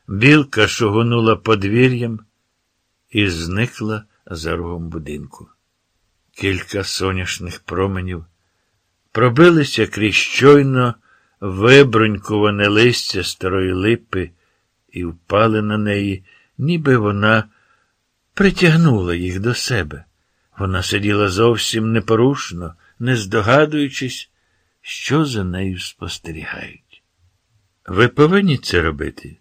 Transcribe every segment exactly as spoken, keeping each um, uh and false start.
Білка шугонула подвір'ям і зникла за рогом будинку. Кілька соняшних променів пробилися крізь щойно вибрунькуване листя старої липи і впали на неї, ніби вона притягнула їх до себе. Вона сиділа зовсім непорушно, не здогадуючись, що за нею спостерігають. «Ви повинні це робити?»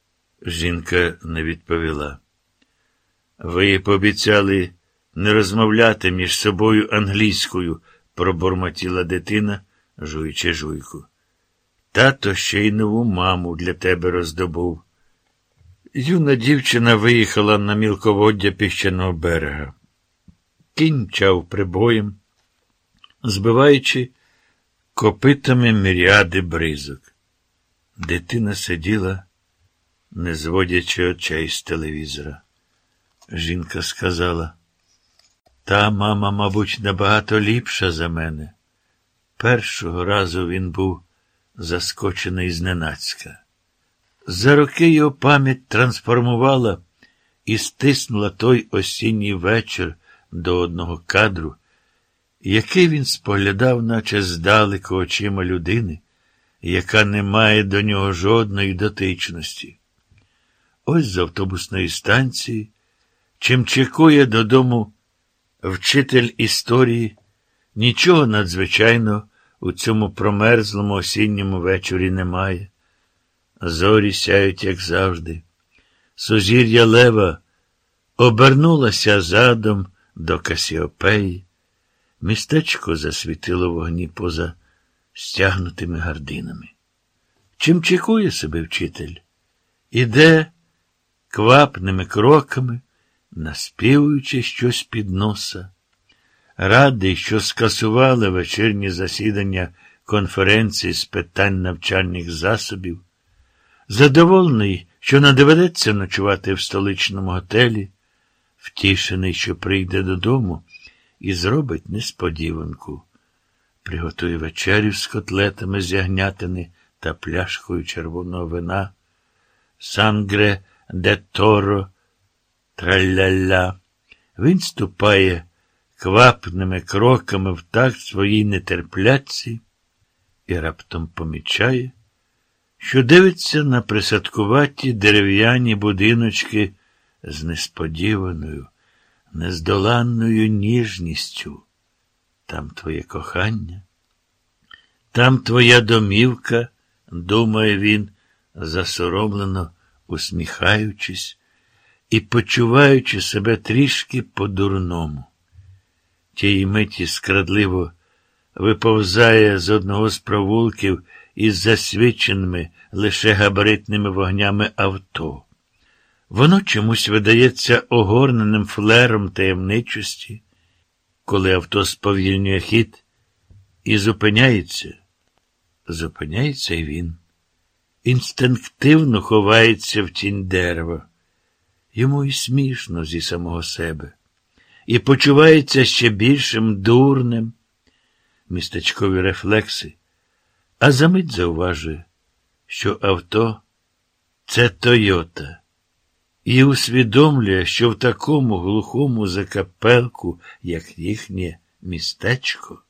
Жінка не відповіла. «Ви їй пообіцяли не розмовляти між собою англійською», пробурмотіла дитина, жуючи жуйку. «Тато ще й нову маму для тебе роздобув». Юна дівчина виїхала на мілководдя піщаного берега. Кінь мчав прибоєм, збиваючи копитами міріади бризок. Дитина сиділа, не зводячи очей з телевізора. Жінка сказала: «Та мама, мабуть, набагато ліпша за мене». Першого разу він був заскочений зненацька. За роки його пам'ять трансформувала і стиснула той осінній вечір до одного кадру, який він споглядав, наче здалеку очима людини, яка не має до нього жодної дотичності. Ось з автобусної станції чимчикує додому вчитель історії. Нічого надзвичайного у цьому промерзлому осінньому вечорі немає. Зорі сяють, як завжди. Сузір'я Лева обернулося задом до Касіопеї. Містечко засвітило вогні поза стягнутими гардинами. Чимчикує себе вчитель. Іде квапними кроками, наспівуючи щось під носа. Радий, що скасували вечірні засідання конференції з питань навчальних засобів. Задоволений, що не доведеться ночувати в столичному готелі. Втішений, що прийде додому і зробить несподіванку. Приготує вечерю з котлетами з ягнятини та пляшкою червоного вина. Сангре де торо, траля-ля. Він ступає квапними кроками в такт своїй нетерпляці і раптом помічає, що дивиться на присадкуваті дерев'яні будиночки з несподіваною, нездоланною ніжністю. Там твоє кохання, там твоя домівка, думає він, засоромлено усміхаючись і почуваючи себе трішки по-дурному. Тієї миті скрадливо виповзає з одного з провулків із засвіченими лише габаритними вогнями авто. Воно чомусь видається огорненим флером таємничості, коли авто сповільнює хід і зупиняється. Зупиняється і він. Інстинктивно ховається в тінь дерева. Йому і смішно зі самого себе. І почувається ще більшим дурнем. Містечкові рефлекси. А замить зауважує, що авто – це Тойота. І усвідомлює, що в такому глухому закапелку, як їхнє містечко,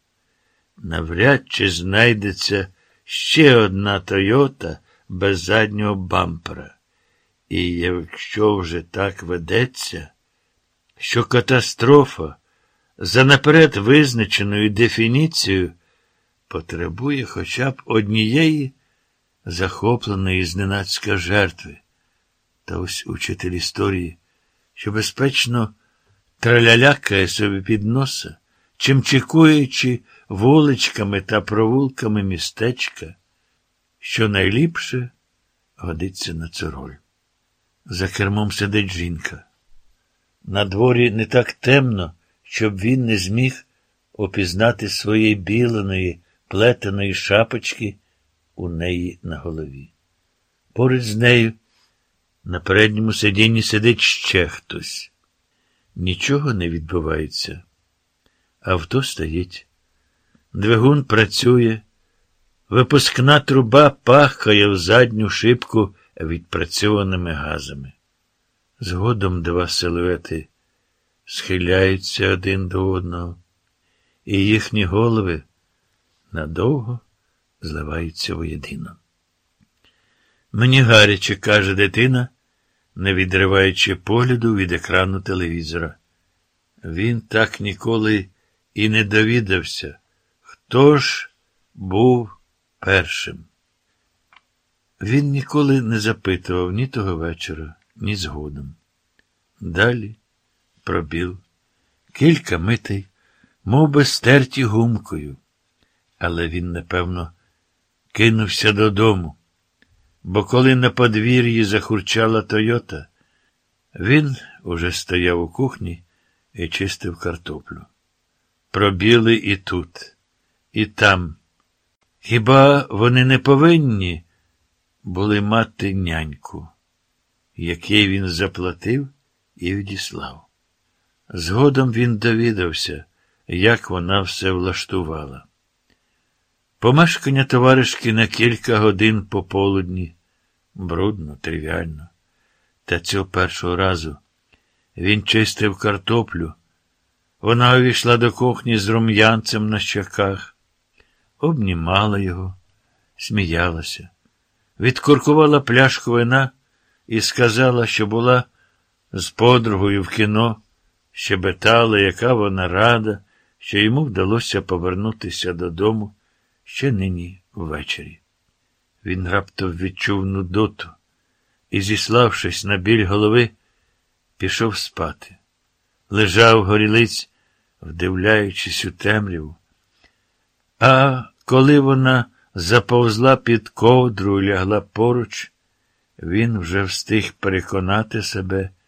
навряд чи знайдеться ще одна Тойота без заднього бампера. І якщо вже так ведеться, що катастрофа за наперед визначеною дефініцією потребує хоча б однієї захопленої зненацька жертви. Та ось учитель історії, що безпечно тралялякає собі під носа, чимчикуючи вуличками та провулками містечка, що найліпше годиться на цю роль. За кермом сидить жінка. На дворі не так темно, щоб він не зміг опізнати своєї біленої, плетеної шапочки у неї на голові. Поруч з нею на передньому сидінні сидить ще хтось. Нічого не відбувається. Авто стоїть. Двигун працює. Випускна труба пахкає в задню шибку відпрацьованими газами. Згодом два силуети схиляються один до одного, і їхні голови надовго зливаються воєдино. «Мені гаряче», – каже дитина, не відриваючи погляду від екрану телевізора. Він так ніколи і не довідався, хто ж був першим. Він ніколи не запитував ні того вечора, ні згодом. Далі пробіл. Кілька митей, мов би стерті гумкою. Але він, напевно, кинувся додому. Бо коли на подвір'ї захурчала Тойота, він уже стояв у кухні і чистив картоплю. Пробіли і тут, і там. Хіба вони не повинні були мати няньку, який він заплатив і відіслав? Згодом він довідався, як вона все влаштувала. Помешкання товаришки на кілька годин пополудні. Брудно, тривіально. Та цього першого разу він чистив картоплю. Вона увійшла до кухні з рум'янцем на щоках, обнімала його, сміялася, відкуркувала пляшку вина і сказала, що була з подругою в кіно, щебетала, яка вона рада, що йому вдалося повернутися додому ще нині ввечері. Він раптом відчув нудоту і, зіславшись на біль голови, пішов спати. Лежав горілиць, вдивляючись у темряву. А коли вона заповзла під ковдру і лягла поруч, він вже встиг переконати себе,